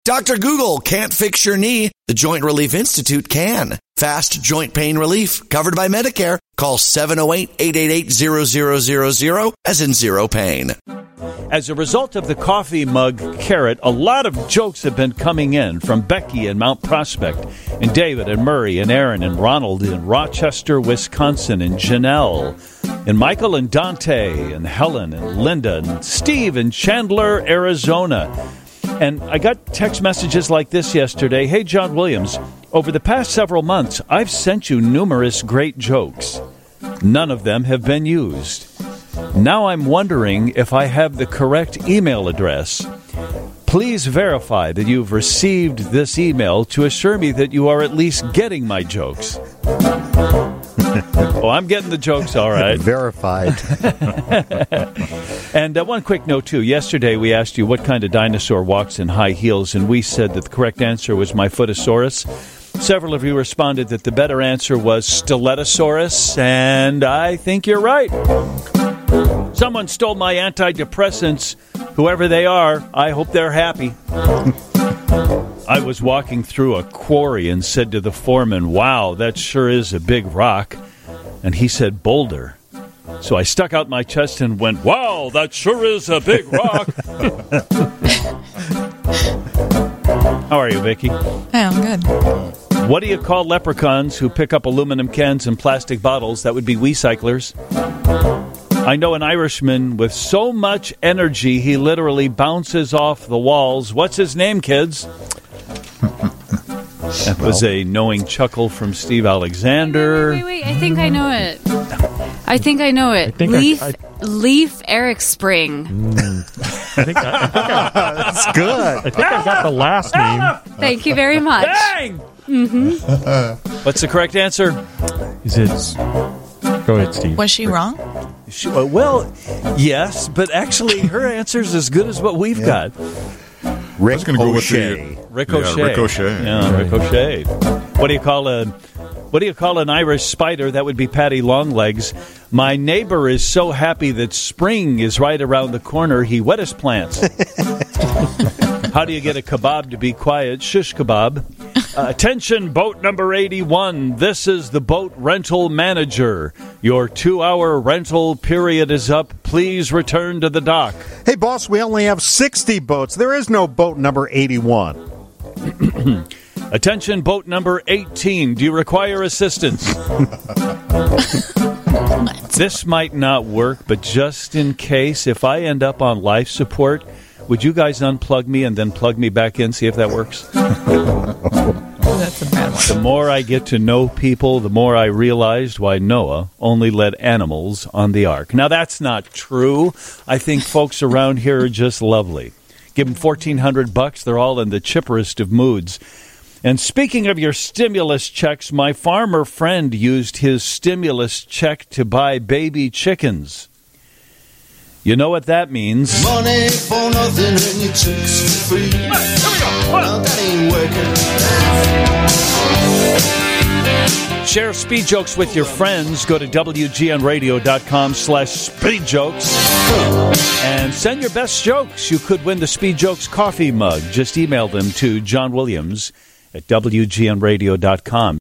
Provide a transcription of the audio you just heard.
Dr. Google can't fix your knee. The Joint Relief Institute can. Fast joint pain relief, covered by Medicare. Call 708-888-0000, as in zero pain. As a result of the coffee mug carrot, a lot of jokes have been coming in from Becky in Mount Prospect, and David and Murray and Aaron and Ronald in Rochester, Wisconsin, and Janelle, and Michael and Dante, and Helen and Linda, and Steve in Chandler, Arizona. And I got text messages like this yesterday. Hey, John Williams, over the past several months, I've sent you numerous great jokes. None of them have been used. Now I'm wondering if I have the correct email address. Please verify that you've received this email to assure me that you are at least getting my jokes. Oh, I'm getting the jokes, all right. Verified. And one quick note, too. Yesterday, we asked you what kind of dinosaur walks in high heels, and we said that the correct answer was Myfotosaurus. Several of you responded that the better answer was Stiletosaurus, and I think you're right. Someone stole my antidepressants. Whoever they are, I hope they're happy. I was walking through a quarry and said to the foreman, "Wow, that sure is a big rock." And he said, "Boulder." So I stuck out my chest and went, "Wow, that sure is a big rock." How are you, Vicki? Hey, I'm good. What do you call leprechauns who pick up aluminum cans and plastic bottles? That would be recyclers. I know an Irishman with so much energy he literally bounces off the walls. What's his name, kids? That was a knowing chuckle from Steve Alexander. Wait. I think I know it. Leaf Eric Spring. That's good. I think I got the last name. Thank you very much. Bang! What's the correct answer? Is it... Go ahead, Steve. Was she wrong? Well, yes, but actually her answer's as good as what we've got. Rick Ricochet. Ricochet. Yeah, Ricochet. What do you call an Irish spider? That would be Patty Longlegs. My neighbor is so happy that spring is right around the corner, he wet his plants. How do you get a kebab to be quiet? Shish kebab. Attention, boat number 81. This is the boat rental manager. Your 2-hour rental period is up. Please return to the dock. Hey, boss, we only have 60 boats. There is no boat number 81. Attention, boat number 18. Do you require assistance? This might not work, but just in case, if I end up on life support, would you guys unplug me and then plug me back in, see if that works? That's a bad one. The more I get to know people, the more I realized why Noah only led animals on the ark. Now, that's not true. I think folks around here are just lovely. Give them $1,400. They're all in the chipperest of moods. And speaking of your stimulus checks, my farmer friend used his stimulus check to buy baby chickens. You know what that means? Money for nothing and your chicks for free. Well, that ain't working. Share Speed Jokes with your friends. Go to WGNradio.com/speedjokes and send your best jokes. You could win the Speed Jokes coffee mug. Just email them to John Williams at WGNradio.com.